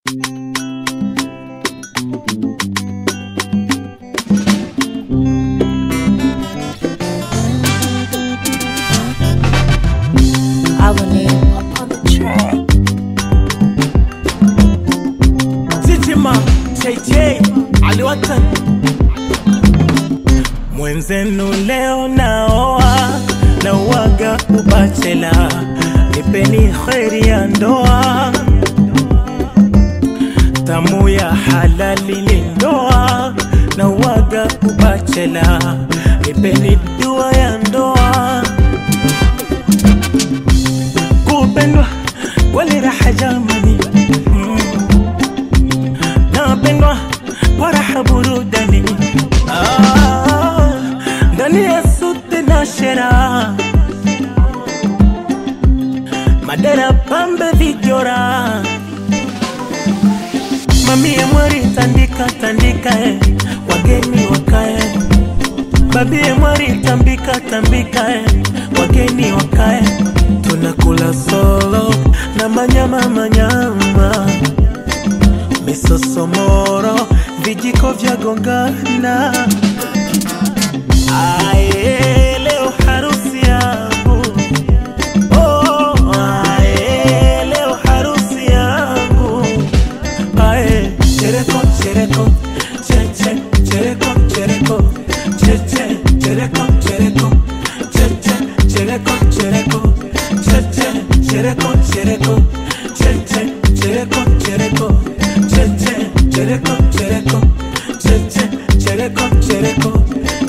Mwenzenu leo naoa na uwaga ubachela, nipeni kheri ya ndoa, tamu ya halali ni ndoa, na uwaga ubachela, nipeni dua ya ndoa. Kupendwa kweli raha jamani, napendwa kwa raha burudani, ndani ya suti na shera, madera pambe vijora, mami ya mwari tandika tandika wageni wakae, babi ya mwari tambika tambika wageni wakae, tunakula solo na manyama manyama, misosomoro vijiko vya gongana. Ae leo harusi yangu, oh ae leo harusi yangu, ae chereko chereko che che chereko chereko che che chereko chereko che che chereko chereko che che chereko chereko che che chereko chereko che che chereko chereko che che chereko chereko.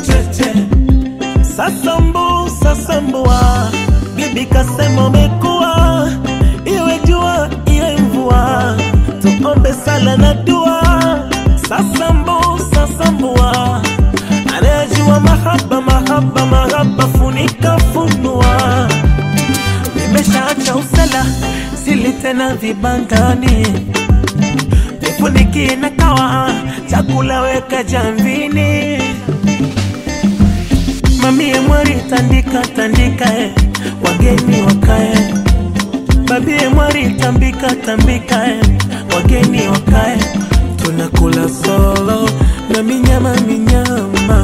Sasambua, bibi kasema mekua, iwe jua, iwe mvua, tuombe sala na dua. Sasambua, anajua mahaba, mahaba, mahaba, funika funua. Nimeshaacha usela, sili tena vibandani, nifuniki na kawa, chakula weka jamvini. Mami ya mwari tandika tandika wageni wakae, babi ya mwari tambika tambika wageni wakae, tunakula solo na minyama minyama,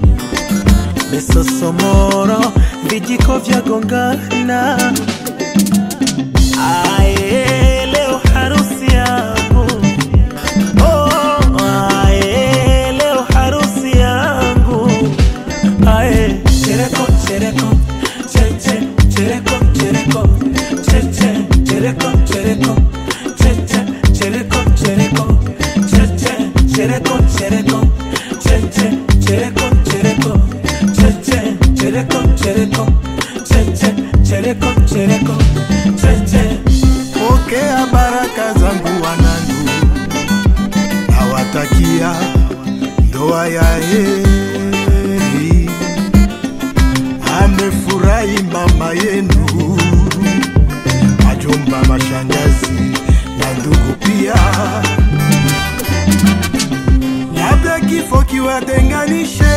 misosomoro vijiko vya gongana. Ae leo harusi yangu, oh ae leo harusi yangu, ae chereko chereko che che chereko chereko che che chereko chereko che che chereko chereko che che chereko chereko che che chereko chereko che che chereko chereko che che chereko chereko che che. Pokea baraka zangu wanangu, nawatakia ndoa ya heri. Amefurahi mama yenu, majomba, mashangazi na ndugu pia, labda kifo kiwatenganishe,